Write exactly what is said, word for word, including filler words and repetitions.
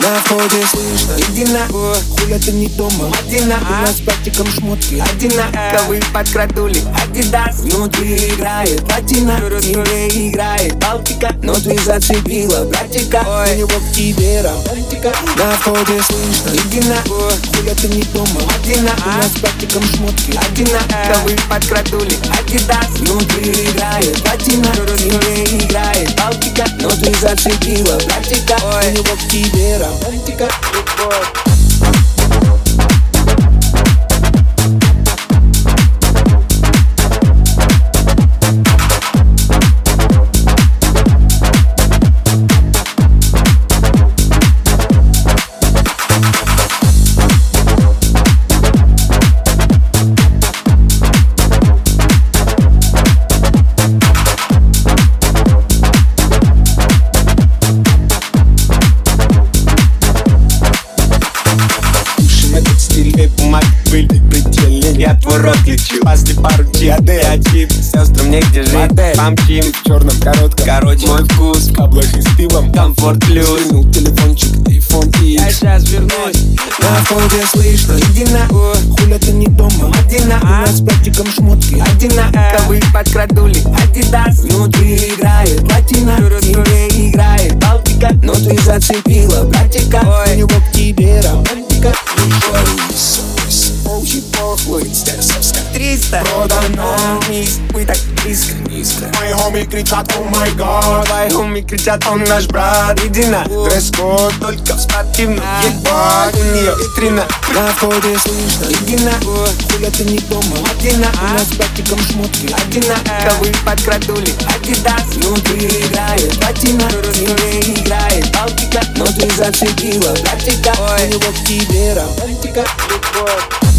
На входе слышно: иди на, хуля ты не дома, Мадина. У нас с братиком шмотки одинаковые, подкрадули Адидас. Внутри играет платина, тебе играет Балтика. Но ты зацепила братика, у него к тебе романтика. На входе слышно: иди на, хуля ты не дома, Мадина. У нас с братиком шмотки одинаковые, подкрадули Адидас. Внутри играет платина, тебе играет Балтика. Но ты зацепила братика, у него к тебе романтика. Были предельны, я твой рот лечу. После пару диадей, один сестрам негде жить. Помчим в черном коротком, короче, мой вкус в каблах и с пивом. Комфорт плюс, вынул телефончик, iPhone X. Я сейчас вернусь. На входе слышно: иди на, хуля ты не дома, Мадина. У нас с братиком шмотки одинаковые, подкрадули Адидас. Внутри играет платина, тебе играет Балтика. Но ты зацепила братика, у него к тебе романтика. Очень похуй, стерсовска триста продано. Мы так близко, низко. Мои хоми кричат: о май гад. Твои хоми кричат: он наш брат. Иди на, Дресс-код только в спортивном. ебать, у нее витрина. На входе слышно: иди на, хуля ты не дома, Мадина. У нас с братиком шмотки одинаковые, подкрадули Адидас. Внутри играет платина, тебе играет Балтика. Но ты зацепила братика, у него к тебе романтика.